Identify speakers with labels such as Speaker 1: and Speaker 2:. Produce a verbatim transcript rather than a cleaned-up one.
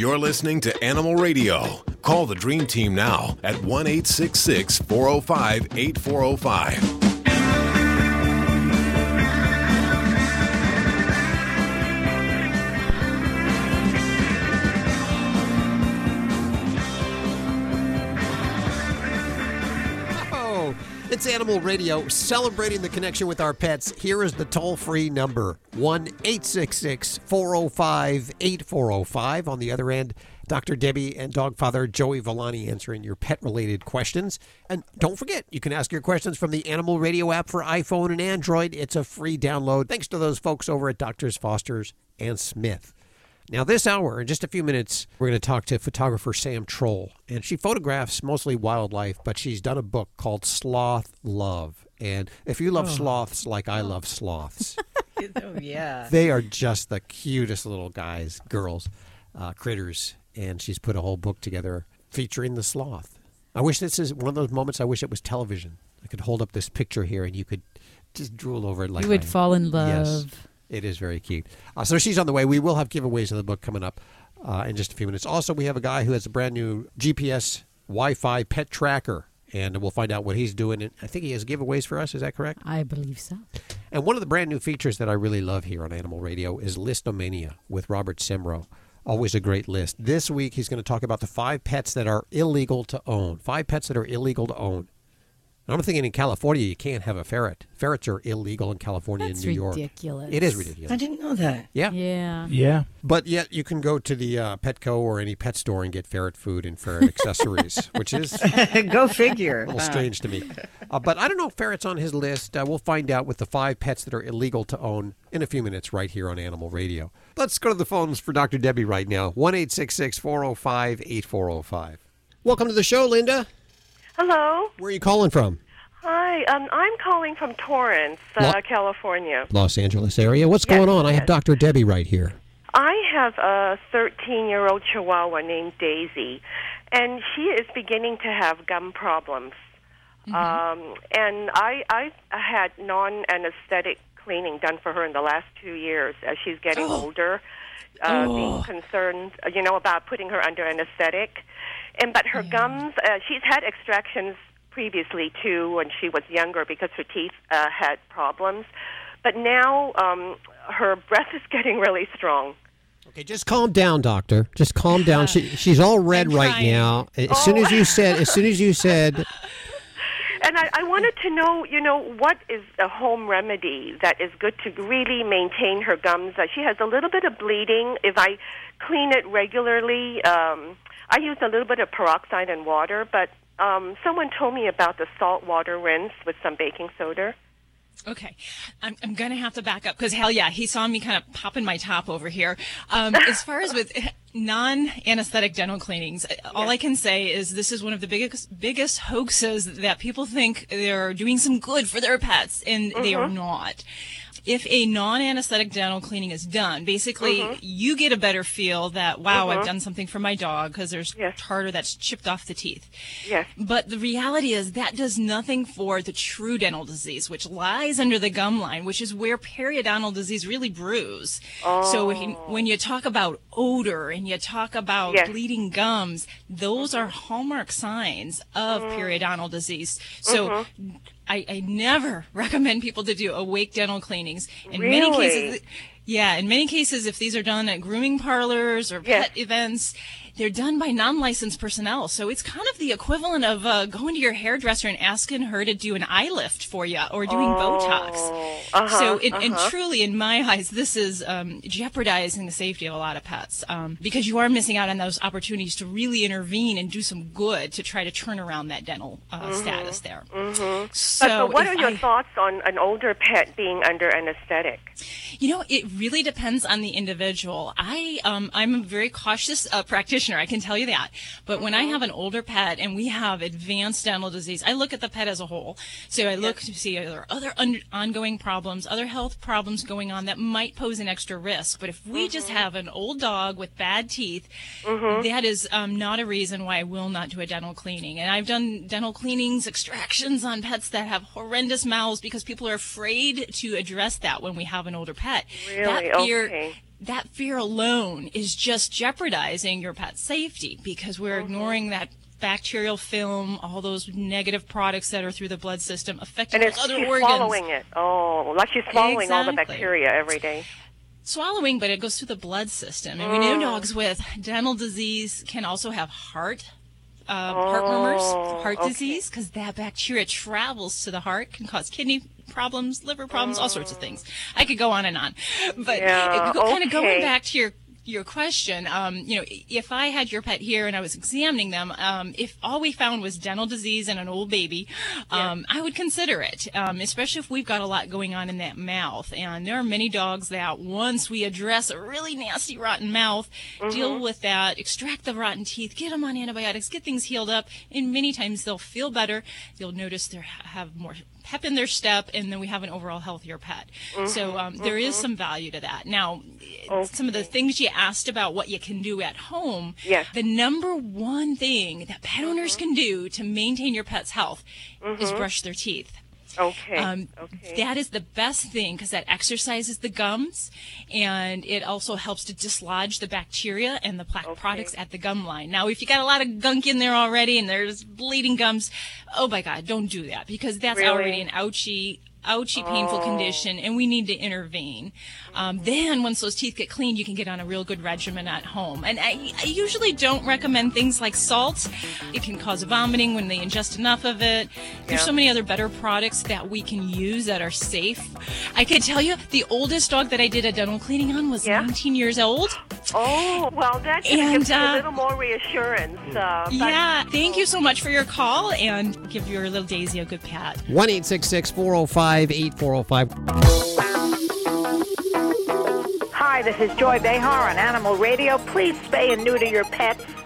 Speaker 1: You're listening to Animal Radio. Call the Dream Team now at one eight six six, four oh five, eight four oh five.
Speaker 2: It's Animal Radio, celebrating the connection with our pets. Here is the toll-free number, one eight six six, four oh five, eight four oh five. On the other end, Doctor Debbie and dog father Joey Villani answering your pet-related questions. And don't forget, you can ask your questions from the Animal Radio app for iPhone and Android. It's a free download, thanks to those folks over at Doctors Foster's and Smith. Now, this hour, in just a few minutes, we're going to talk to photographer Sam Troll. And she photographs mostly wildlife, but she's done a book called Sloth Love. And if you love oh. sloths like I love sloths,
Speaker 3: oh, yeah.
Speaker 2: they are just the cutest little guys, girls, uh, critters. And she's put a whole book together featuring the sloth. I wish this is one of those moments I wish it was television. I could hold up this picture here and you could just drool over it like
Speaker 4: You would
Speaker 2: I,
Speaker 4: fall in love.
Speaker 2: Yes. It is very cute. Uh, so she's on the way. We will have giveaways of the book coming up uh, in just a few minutes. Also, we have a guy who has a brand new G P S Wi-Fi pet tracker, and we'll find out what he's doing. And I think he has giveaways for us. Is that correct?
Speaker 4: I believe so.
Speaker 2: And one of the brand new features that I really love here on Animal Radio is Listomania with Robert Semro. Always a great list. This week, he's going to talk about the five pets that are illegal to own. Five pets that are illegal to own. I'm thinking in California, you can't have a ferret. Ferrets are illegal in California
Speaker 4: That's
Speaker 2: and New York.
Speaker 4: ridiculous.
Speaker 2: It is ridiculous.
Speaker 3: I didn't know that.
Speaker 2: Yeah.
Speaker 4: Yeah.
Speaker 5: Yeah.
Speaker 2: But yet you can go to the uh, Petco or any pet store and get ferret food and ferret accessories, which is
Speaker 3: Go figure.
Speaker 2: a little strange to me. Uh, but I don't know if ferret's on his list. Uh, we'll find out with the five pets that are illegal to own in a few minutes right here on Animal Radio. Let's go to the phones for Doctor Debbie right now. one eight six six, four oh five, eight four oh five. Welcome to the show, Linda.
Speaker 6: Hello.
Speaker 2: Where are you calling from?
Speaker 6: Hi, um, I'm calling from Torrance, uh,
Speaker 2: Lo-
Speaker 6: California.
Speaker 2: Los Angeles area. What's
Speaker 6: Yes,
Speaker 2: going on? I have
Speaker 6: yes.
Speaker 2: Doctor Debbie right here.
Speaker 6: I have a thirteen-year-old Chihuahua named Daisy, and she is beginning to have gum problems. Mm-hmm. Um, and I, I had non-anesthetic cleaning done for her in the last two years as she's getting
Speaker 4: Oh.
Speaker 6: older, uh,
Speaker 4: Oh.
Speaker 6: being concerned, uh, you know, about putting her under anesthetic. And but her
Speaker 4: Yeah.
Speaker 6: gums, uh, she's had extractions previously too when she was younger because her teeth uh, had problems, but now um, her breath is getting really strong.
Speaker 2: Okay, just calm down, doctor. Just calm down. She, she's all red
Speaker 4: I'm
Speaker 2: right
Speaker 4: trying.
Speaker 2: now. As
Speaker 6: Oh.
Speaker 2: soon as you said, as soon as you said,
Speaker 6: And I, I wanted to know, you know, what is a home remedy that is good to really maintain her gums? Uh, she has a little bit of bleeding. If I clean it regularly, um, I use a little bit of peroxide and water, but um, someone told me about the salt water rinse with some baking soda.
Speaker 7: Okay, I'm, I'm going to have to back up because, hell yeah, he saw me kind of popping my top over here. Um, as far as with non-anesthetic dental cleanings, all I can say is this is one of the biggest biggest hoaxes that people think they're doing some good for their pets, and mm-hmm. they are not. If a non-anesthetic dental cleaning is done, basically mm-hmm. you get a better feel that, wow, mm-hmm. I've done something for my dog because there's
Speaker 6: yes.
Speaker 7: tartar that's chipped off the teeth.
Speaker 6: Yes.
Speaker 7: But the reality is that does nothing for the true dental disease, which lies under the gum line, which is where periodontal disease really brews.
Speaker 6: Oh.
Speaker 7: So when, when you talk about odor and you talk about
Speaker 6: yes.
Speaker 7: bleeding gums, those are hallmark signs of mm. periodontal disease. So mm-hmm. I, I never recommend people to do awake dental cleanings. In
Speaker 6: really?
Speaker 7: many cases, yeah, in many cases, if these are done at grooming parlors or
Speaker 6: yes.
Speaker 7: pet events, they're done by non-licensed personnel. So it's kind of the equivalent of uh, going to your hairdresser and asking her to do an eye lift for you or doing
Speaker 6: oh,
Speaker 7: Botox.
Speaker 6: Uh-huh,
Speaker 7: so, it,
Speaker 6: uh-huh.
Speaker 7: and truly, in my eyes, this is um, jeopardizing the safety of a lot of pets um, because you are missing out on those opportunities to really intervene and do some good to try to turn around that dental uh,
Speaker 6: mm-hmm,
Speaker 7: status there.
Speaker 6: Mm-hmm.
Speaker 7: So,
Speaker 6: but, but what are your
Speaker 7: I,
Speaker 6: thoughts on an older pet being under anesthetic?
Speaker 7: You know, it really depends on the individual. I, um, I'm a very cautious uh, practitioner, I can tell you that. But when I have an older pet and we have advanced dental disease, I look at the pet as a whole. So I look to see are there other un- ongoing problems, other health problems going on that might pose an extra risk. But if we mm-hmm. just have an old dog with bad teeth, mm-hmm. that is um, not a reason why I will not do a dental cleaning. And I've done dental cleanings, extractions on pets that have horrendous mouths because people are afraid to address that when we have an older pet.
Speaker 6: Really?
Speaker 7: That fear,
Speaker 6: okay.
Speaker 7: that fear alone is just jeopardizing your pet's safety because we're mm-hmm. ignoring that bacterial film, all those negative products that are through the blood system affecting
Speaker 6: and
Speaker 7: those other
Speaker 6: she's
Speaker 7: organs.
Speaker 6: swallowing it. Oh, like she's swallowing
Speaker 7: exactly.
Speaker 6: all the bacteria every day.
Speaker 7: Swallowing, but it goes through the blood system. And mm. we know dogs with dental disease can also have heart uh,
Speaker 6: oh,
Speaker 7: heart murmurs, heart
Speaker 6: okay.
Speaker 7: disease, because that bacteria travels to the heart, can cause kidney problems, liver problems, all sorts of things. I could go on and on. But
Speaker 6: yeah,
Speaker 7: it, kind
Speaker 6: okay.
Speaker 7: of going back to your your question, um, you know, if I had your pet here and I was examining them, um, if all we found was dental disease in an old baby, um, yeah. I would consider it, um, especially if we've got a lot going on in that mouth. And there are many dogs that once we address a really nasty, rotten mouth, mm-hmm. deal with that, extract the rotten teeth, get them on antibiotics, get things healed up, and many times they'll feel better. They'll notice they have more pep in their step, and then we have an overall healthier pet. Mm-hmm, so um, there mm-hmm. is some value to that. Now, okay. some of the things you asked about what you can do at home,
Speaker 6: yes.
Speaker 7: the number one thing that pet owners mm-hmm. can do to maintain your pet's health mm-hmm. is brush their teeth.
Speaker 6: Okay.
Speaker 7: Um,
Speaker 6: okay.
Speaker 7: That is the best thing because that exercises the gums, and it also helps to dislodge the bacteria and the plaque
Speaker 6: okay.
Speaker 7: products at the gum line. Now, if you got a lot of gunk in there already and there's bleeding gums, oh my God, don't do that because that's
Speaker 6: really?
Speaker 7: already an ouchie, ouchie, painful
Speaker 6: oh.
Speaker 7: condition, and we need to intervene. Um, then, once those teeth get cleaned, you can get on a real good regimen at home. And I, I usually don't recommend things like salt. It can cause vomiting when they ingest enough of it. There's
Speaker 6: yeah.
Speaker 7: so many other better products that we can use that are safe. I can tell you, the oldest dog that I did a dental cleaning on was
Speaker 6: yeah.
Speaker 7: nineteen years old.
Speaker 6: Oh, well, that
Speaker 7: And,
Speaker 6: gives you
Speaker 7: uh,
Speaker 6: a little more reassurance. Uh, but-
Speaker 7: Yeah, thank you so much for your call, and give your little Daisy a good pat.
Speaker 2: one eight six six, four oh five, eight four oh five.
Speaker 4: Hi, this is Joy Behar on Animal Radio. Please spay and neuter your pets.